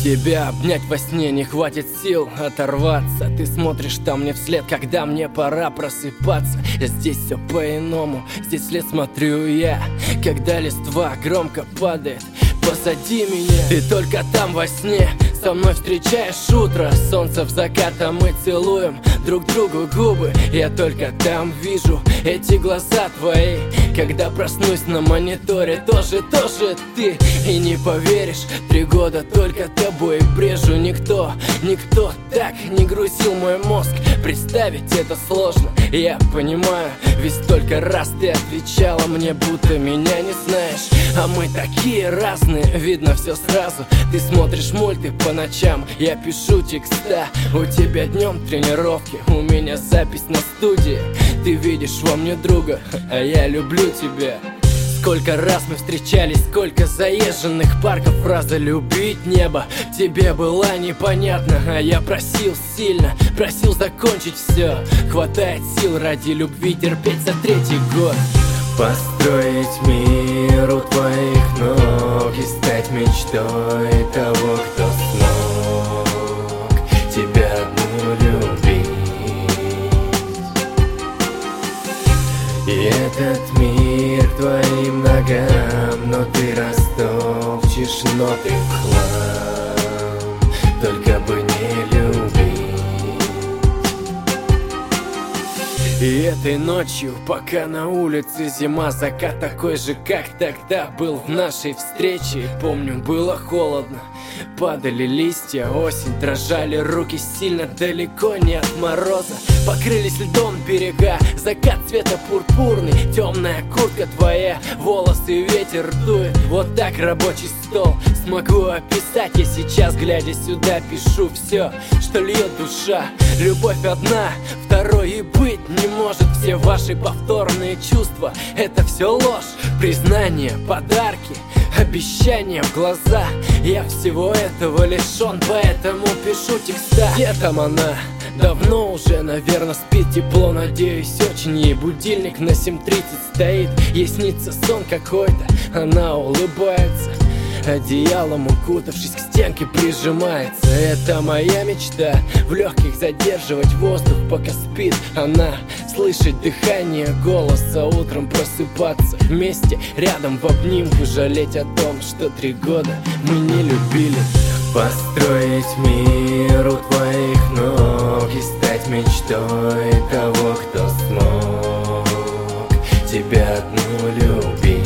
Тебя обнять во сне не хватит сил оторваться. Ты смотришь там мне вслед, когда мне пора просыпаться. Здесь все по-иному, здесь вслед смотрю я, когда листва громко падает позади меня. Ты только там во сне со мной встречаешь утро. Солнце в закат, а мы целуем друг другу губы. Я только там вижу эти глаза твои. Когда проснусь на мониторе, тоже ты. И не поверишь, 3 года только тобой брежу. Никто так не грузил мой мозг. Представить это сложно, я понимаю. Ведь столько раз ты отвечала мне, будто меня не знаешь. А мы такие разные, видно все сразу. Ты смотришь мульты по ночам, я пишу текста. У тебя днем тренировки, у меня запись на студии. Ты видишь во мне друга, а я люблю тебя. Сколько раз мы встречались, сколько заезженных парков. Фраза «любить небо» тебе была непонятна. А я просил сильно, просил закончить все. Хватает сил ради любви терпеть за 3-й год. Построить мир у твоих ног и стать мечтой того, кто смог тебя одну любить. И этот мир к твоим ногам, но ты растопчешь ноты в хлам, только бы не любить. И этой ночью, пока на улице зима, закат такой же, как тогда был в нашей встрече. Помню, было холодно, падали листья, осень, дрожали руки сильно, далеко не от мороза. Покрылись льдом берега, закат цвета пурпурный, темная куртка твоя, волосы ветер дует. Вот так рабочий стол смогу описать я сейчас, глядя сюда, пишу все, что льет душа. Любовь одна, второй и быть не может. Все ваши повторные чувства — это все ложь. Признания, подарки, обещания в глаза. Я всего этого лишен, поэтому пишу текста. Где там она? Давно уже, наверное, спит тепло, надеюсь, очень. Ей будильник на 7:30 стоит. Ей снится сон какой-то, она улыбается, одеялом укутавшись к стенке прижимается. Это моя мечта, в легких задерживать воздух, пока спит она. Слышать дыхание голоса, утром просыпаться вместе, рядом в обнимку, жалеть о том, что 3 года мы не любили. Построить мир у твоих ног и стать мечтой того, кто смог тебя одну любить.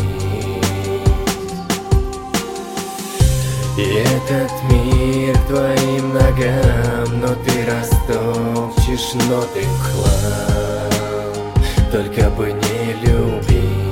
И этот мир к твоим ногам, но ты растопчешь ноты в хлам, только бы не любить.